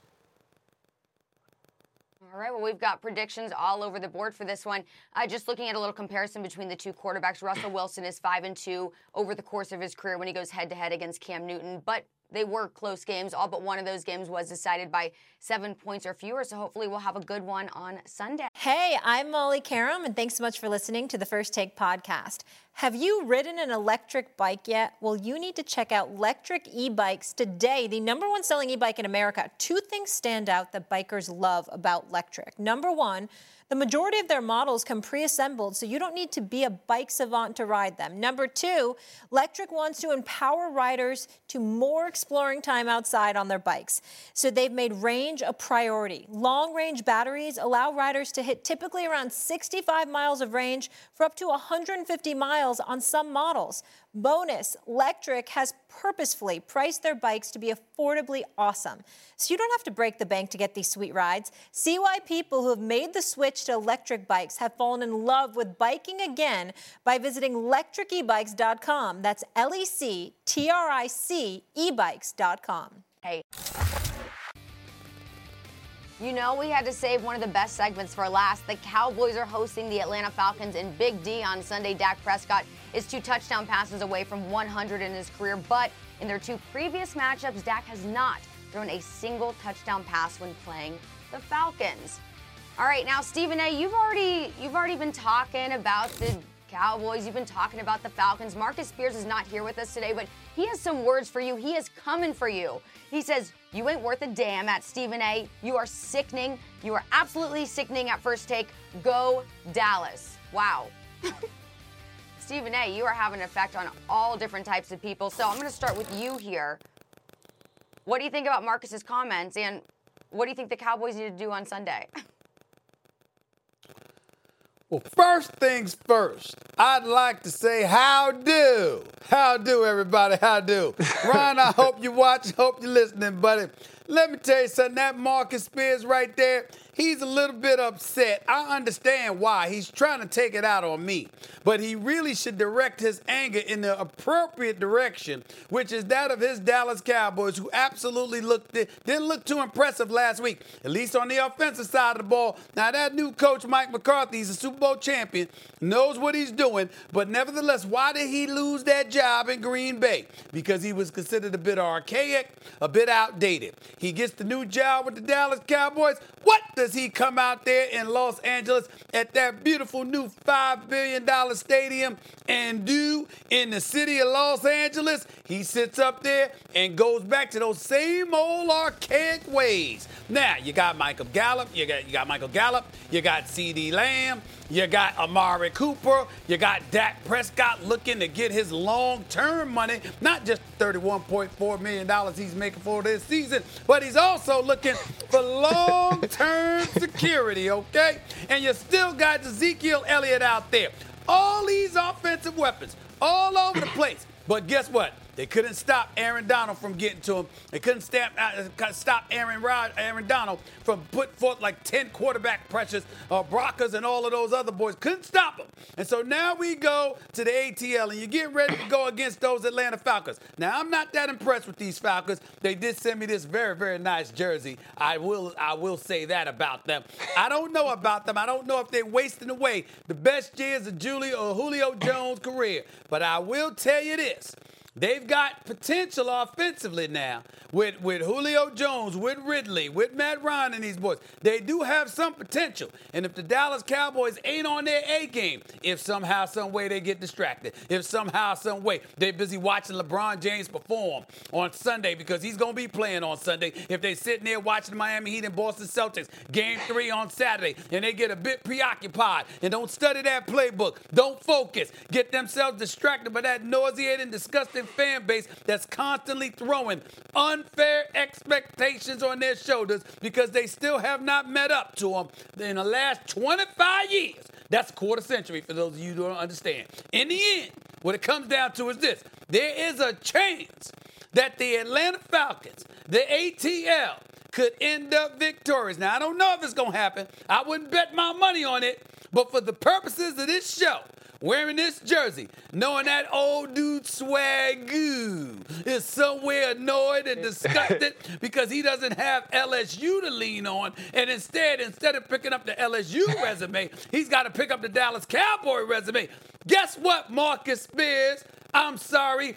[SPEAKER 5] All right, well, we've got predictions all over the board for this one. Just looking at a little comparison between the two quarterbacks, Russell Wilson is 5-2 over the course of his career when he goes head-to-head against Cam Newton, but they were close games. All but one of those games was decided by 7 points or fewer, so hopefully we'll have a good one on Sunday.
[SPEAKER 10] Hey, I'm Molly Karam, and thanks so much for listening to the First Take podcast. Have you ridden an electric bike yet? Well, you need to check out Lectric E-Bikes today, the #1 selling e-bike in America. 2 things stand out that bikers love about Lectric. Number 1, the majority of their models come pre-assembled, so you don't need to be a bike savant to ride them. Number 2, Lectric wants to empower riders to more exploring time outside on their bikes. So they've made range a priority. Long-range batteries allow riders to hit typically around 65 miles of range for up to 150 miles on some models. Bonus, Lectric has purposefully priced their bikes to be affordably awesome. So you don't have to break the bank to get these sweet rides. See why people who have made the switch to electric bikes have fallen in love with biking again by visiting lectricebikes.com. That's LECTRIC ebikes.com.
[SPEAKER 5] Hey. You know, we had to save one of the best segments for last. The Cowboys are hosting the Atlanta Falcons in Big D on Sunday. Dak Prescott is 2 touchdown passes away from 100 in his career, but in their 2 previous matchups, Dak has not thrown a single touchdown pass when playing the Falcons. All right, now Stephen A., you've already been talking about the Cowboys. You've been talking about the Falcons. Marcus Spears is not here with us today, but he has some words for you. He is coming for you. He says, you ain't worth a damn at Stephen A. You are sickening. You are absolutely sickening at First Take. Go Dallas. Wow. Stephen A., you are having an effect on all different types of people. So I'm going to start with you here. What do you think about Marcus's comments, and what do you think the Cowboys need to do on Sunday?
[SPEAKER 6] Well, first things first, I'd like to say how do. How do, everybody, how do. Ron, I hope you watch, hope you're listening, buddy. Let me tell you something, that Marcus Spears right there, he's a little bit upset. I understand why. He's trying to take it out on me. But he really should direct his anger in the appropriate direction, which is that of his Dallas Cowboys, who absolutely didn't look too impressive last week, at least on the offensive side of the ball. Now, that new coach, Mike McCarthy, he's a Super Bowl champion, knows what he's doing, but nevertheless, why did he lose that job in Green Bay? Because he was considered a bit archaic, a bit outdated. He gets the new job with the Dallas Cowboys. What does he come out there in Los Angeles at that beautiful new $5 billion stadium and do in the city of Los Angeles? He sits up there and goes back to those same old archaic ways. Now, you got Michael Gallup, you got Michael Gallup, you got CeeDee Lamb, you got Amari Cooper, you got Dak Prescott looking to get his long-term money, not just $31.4 million he's making for this season, but he's also looking for long-term security, okay? And you still got Ezekiel Elliott out there. All these offensive weapons all over the place. But guess what? They couldn't stop Aaron Donald from getting to him. They couldn't stop Aaron Donald from putting forth like 10 quarterback pressures. Brockers and all of those other boys couldn't stop him. And so now we go to the ATL, and you get ready to go against those Atlanta Falcons. Now, I'm not that impressed with these Falcons. They did send me this very, very nice jersey. I will say that about them. I don't know about them. I don't know if they're wasting away the best years of Julio Jones' career. But I will tell you this. They've got potential offensively now with Julio Jones, with Ridley, with Matt Ryan and these boys. They do have some potential. And if the Dallas Cowboys ain't on their A game, if somehow, some way they get distracted, if somehow, some way they're busy watching LeBron James perform on Sunday because he's going to be playing on Sunday, if they're sitting there watching Miami Heat and Boston Celtics Game 3 on Saturday and they get a bit preoccupied and don't study that playbook, don't focus, get themselves distracted by that nauseating, disgusting fan base that's constantly throwing unfair expectations on their shoulders because they still have not met up to them in the last 25 years. That's a quarter century for those of you who don't understand. In the end, what it comes down to is this. There is a chance that the Atlanta Falcons, the ATL, could end up victorious. Now, I don't know if it's going to happen. I wouldn't bet my money on it. But for the purposes of this show, wearing this jersey, knowing that old dude Swagoo is somewhere annoyed and disgusted because he doesn't have LSU to lean on, and instead of picking up the LSU resume, he's got to pick up the Dallas Cowboy resume. Guess what, Marcus Spears? I'm sorry,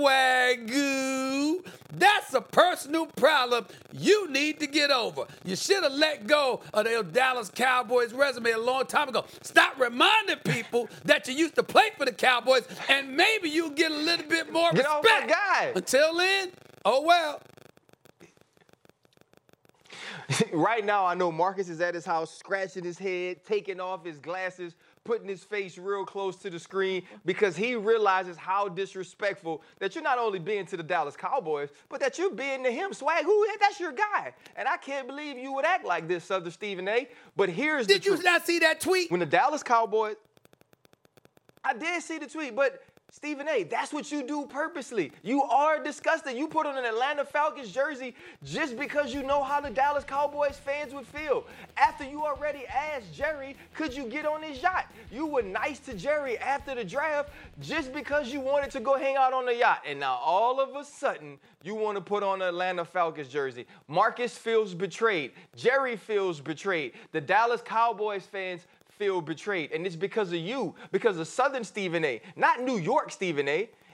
[SPEAKER 6] Swagoo. That's a personal problem you need to get over. You should have let go of the Dallas Cowboys resume a long time ago. Stop reminding people that you used to play for the Cowboys, and maybe you'll get a little bit more respect.
[SPEAKER 7] Get off my guy.
[SPEAKER 6] Until then, oh well.
[SPEAKER 7] Right now, I know Marcus is at his house, scratching his head, taking off his glasses, putting his face real close to the screen because he realizes how disrespectful that you're not only being to the Dallas Cowboys, but that you're being to him. Swag, that's your guy. And I can't believe you would act like this, Southern Stephen A. But here's the truth.
[SPEAKER 6] Did you not see that tweet?
[SPEAKER 7] When the Dallas Cowboys, I did see the tweet, but Stephen A., that's what you do purposely. You are disgusting. You put on an Atlanta Falcons jersey just because you know how the Dallas Cowboys fans would feel. After you already asked Jerry, could you get on his yacht? You were nice to Jerry after the draft just because you wanted to go hang out on the yacht. And now all of a sudden, you want to put on an Atlanta Falcons jersey. Marcus feels betrayed. Jerry feels betrayed. The Dallas Cowboys fans feel betrayed. And it's because of you, because of Southern Stephen A., not New York Stephen A.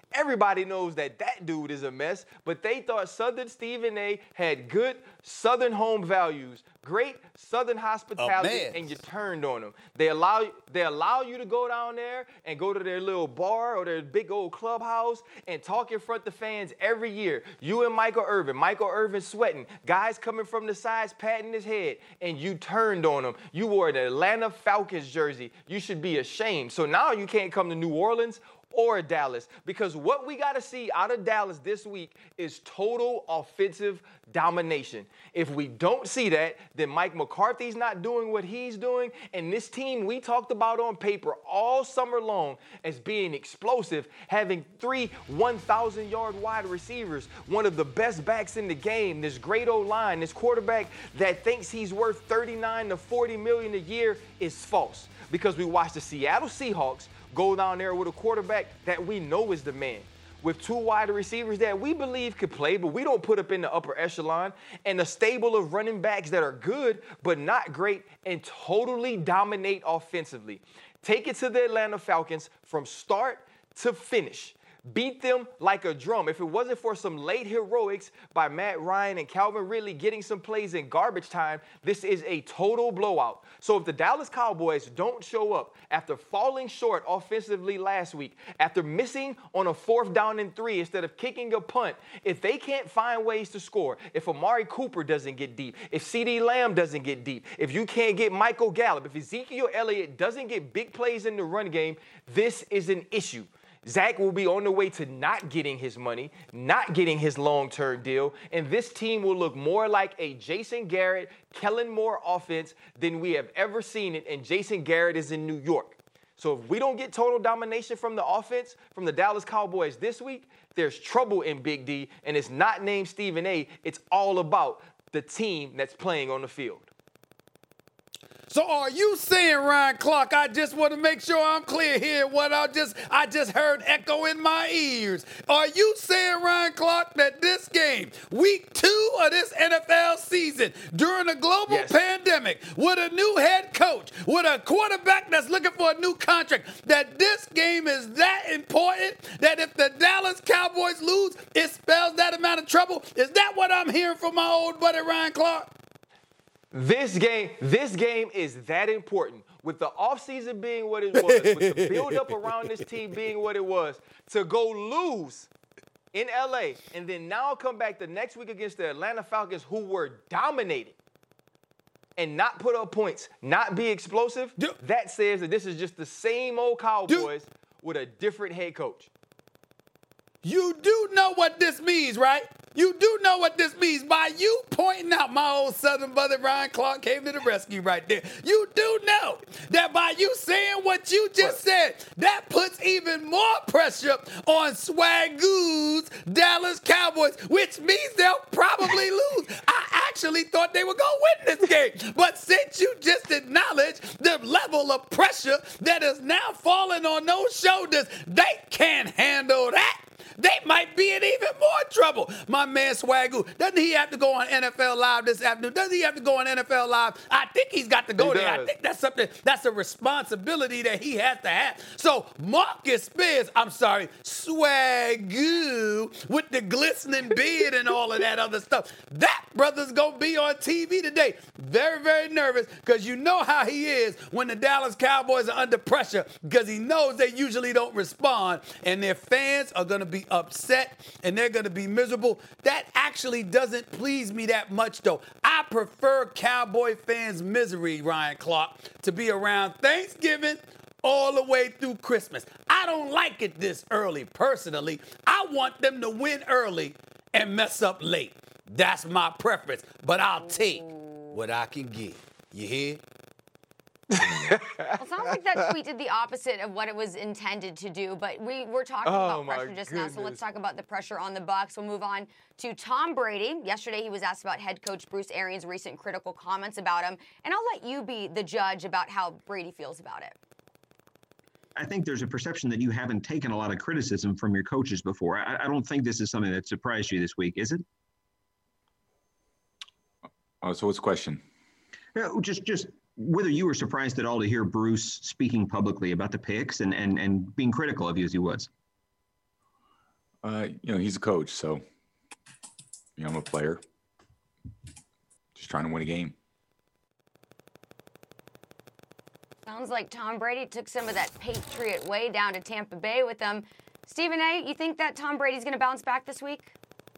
[SPEAKER 7] Everybody knows that dude is a mess, but they thought Southern Stephen A. had good Southern home values, great Southern hospitality, and you turned on them. They allow you to go down there and go to their little bar or their big old clubhouse and talk in front of the fans every year. You and Michael Irvin sweating, guys coming from the sides patting his head, and you turned on them. You wore an Atlanta Falcons jersey. You should be ashamed. So now you can't come to New Orleans or Dallas, because what we got to see out of Dallas this week is total offensive domination. If we don't see that, then Mike McCarthy's not doing what he's doing, and this team we talked about on paper all summer long as being explosive, having 3 1,000-yard wide receivers, one of the best backs in the game, this great O-line, this quarterback that thinks he's worth 39 to 40 million a year is false, because we watched the Seattle Seahawks go down there with a quarterback that we know is the man, with 2 wide receivers that we believe could play, but we don't put up in the upper echelon, and a stable of running backs that are good but not great and totally dominate offensively. Take it to the Atlanta Falcons from start to finish. Beat them like a drum. If it wasn't for some late heroics by Matt Ryan and Calvin Ridley getting some plays in garbage time, this is a total blowout. So if the Dallas Cowboys don't show up after falling short offensively last week, after missing on a 4th down and 3 instead of kicking a punt, if they can't find ways to score, if Amari Cooper doesn't get deep, if CeeDee Lamb doesn't get deep, if you can't get Michael Gallup, if Ezekiel Elliott doesn't get big plays in the run game, this is an issue. Zach will be on the way to not getting his money, not getting his long-term deal, and this team will look more like a Jason Garrett, Kellen Moore offense than we have ever seen it, and Jason Garrett is in New York. So if we don't get total domination from the offense, from the Dallas Cowboys this week, there's trouble in Big D, and it's not named Stephen A. It's all about the team that's playing on the field.
[SPEAKER 6] So are you saying, Ryan Clark, I just want to make sure I'm clear here what I just heard echo in my ears. Are you saying, Ryan Clark, that this game, week 2 of this NFL season, during a global pandemic, with a new head coach, with a quarterback that's looking for a new contract, that this game is that important, that if the Dallas Cowboys lose, it spells that amount of trouble? Is that what I'm hearing from my old buddy Ryan Clark?
[SPEAKER 7] This game is that important. With the offseason being what it was, with the build-up around this team being what it was, to go lose in L.A. and then now come back the next week against the Atlanta Falcons, who were dominated, and not put up points, not be explosive, that says that this is just the same old Cowboys with a different head coach.
[SPEAKER 6] You do know what this means, right? You do know what this means by you pointing out my old Southern brother Ryan Clark came to the rescue right there. You do know that by you saying what you just said, that puts even more pressure on Swagoo's Dallas Cowboys, which means they'll probably lose. I actually thought they were going to win this game. But since you just acknowledged the level of pressure that is now falling on those shoulders, they can't handle that. They might be in even more trouble. My man Swagoo, doesn't he have to go on NFL Live this afternoon? Doesn't he have to go on NFL Live? I think he's got to go there. I think that's something, that's a responsibility that he has to have. So Marcus Spears, Swagoo, with the glistening beard and all of that other stuff, that brother's going to be on TV today. Very, very nervous, because you know how he is when the Dallas Cowboys are under pressure, because he knows they usually don't respond, and their fans are going to be upset and they're going to be miserable. That actually doesn't please me that much, though. I prefer Cowboy fans' misery, Ryan Clark, to be around Thanksgiving all the way through Christmas. I don't like it this early, personally. I want them to win early and mess up late. That's my preference, but I'll take what I can get. You hear?
[SPEAKER 5] Well, it sounds like that tweet did the opposite of what it was intended to do, but we're talking about pressure just now, so let's talk about the pressure on the Bucs. We'll move on to Tom Brady. Yesterday, he was asked about head coach Bruce Arians' recent critical comments about him, and I'll let you be the judge about how Brady feels about it.
[SPEAKER 15] I think there's a perception that you haven't taken a lot of criticism from your coaches before. I don't think this is something that surprised you this week, is it?
[SPEAKER 16] Oh, so what's the question?
[SPEAKER 15] Just whether you were surprised at all to hear Bruce speaking publicly about the picks and being critical of you as he was.
[SPEAKER 16] He's a coach, so, I'm a player. Just trying to win a game.
[SPEAKER 5] Sounds like Tom Brady took some of that Patriot way down to Tampa Bay with him. Stephen A., you think that Tom Brady's going to bounce back this week?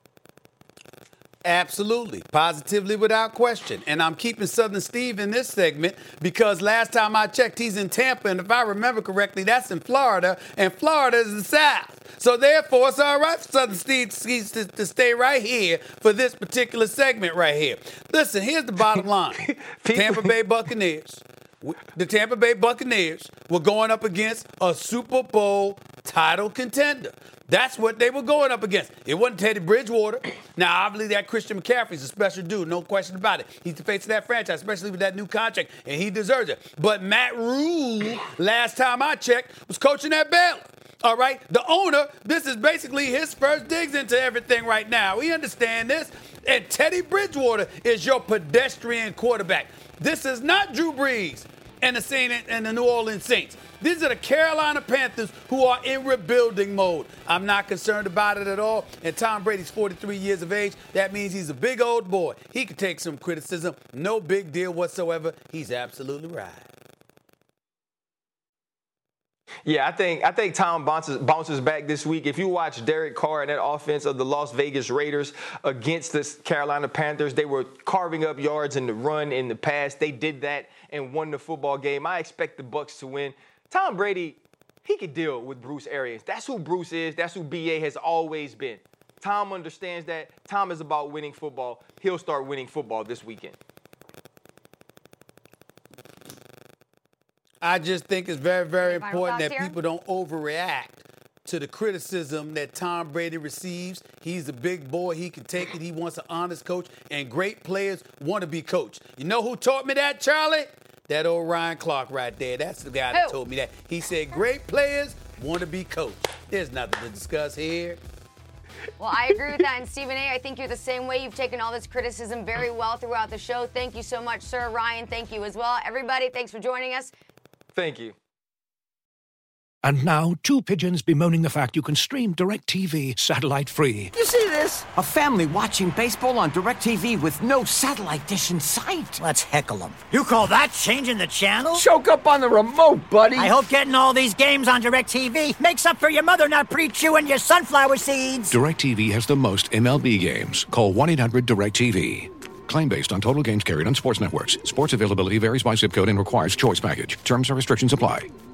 [SPEAKER 6] Absolutely. Positively, without question. And I'm keeping Southern Steve in this segment because last time I checked, he's in Tampa. And if I remember correctly, that's in Florida. And Florida is the South. So therefore, it's all right for Southern Steve to stay right here for this particular segment right here. Listen, here's the bottom line. Tampa Bay Buccaneers. The Tampa Bay Buccaneers were going up against a Super Bowl title contender. That's what they were going up against. It wasn't Teddy Bridgewater. Now, obviously, that Christian McCaffrey's a special dude, no question about it. He's the face of that franchise, especially with that new contract, and he deserves it. But Matt Rule, last time I checked, was coaching at Baylor. All right? The owner, this is basically his first digs into everything right now. We understand this. And Teddy Bridgewater is your pedestrian quarterback. This is not Drew Brees and the New Orleans Saints. These are the Carolina Panthers who are in rebuilding mode. I'm not concerned about it at all. And Tom Brady's 43 years of age. That means he's a big old boy. He can take some criticism. No big deal whatsoever. He's absolutely right.
[SPEAKER 7] Yeah, I think Tom bounces back this week. If you watch Derek Carr and that offense of the Las Vegas Raiders against the Carolina Panthers, they were carving up yards in the run, in the pass. They did that and won the football game. I expect the Bucs to win. Tom Brady, he could deal with Bruce Arians. That's who Bruce is. That's who BA has always been. Tom understands that. Tom is about winning football. He'll start winning football this weekend.
[SPEAKER 6] I just think it's very, very important that people don't overreact to the criticism that Tom Brady receives. He's a big boy. He can take it. He wants an honest coach, and great players want to be coached. You know who taught me that, Charlie? That old Ryan Clark right there. That's the guy that told me that. He said great players want to be coached. There's nothing to discuss here.
[SPEAKER 5] Well, I agree with that. And Stephen A., I think you're the same way. You've taken all this criticism very well throughout the show. Thank you so much, sir. Ryan, thank you as well. Everybody, thanks for joining us.
[SPEAKER 7] Thank you.
[SPEAKER 17] And now, two pigeons bemoaning the fact you can stream DirecTV satellite-free.
[SPEAKER 18] You see this? A family watching baseball on DirecTV with no satellite dish in sight. Let's heckle them.
[SPEAKER 19] You call that changing the channel?
[SPEAKER 18] Choke up on the remote, buddy.
[SPEAKER 19] I hope getting all these games on DirecTV makes up for your mother not pre-chewing your sunflower seeds.
[SPEAKER 17] DirecTV has the most MLB games. Call 1-800-DirecTV. Claim based on total games carried on sports networks. Sports availability varies by zip code and requires choice package. Terms and restrictions apply.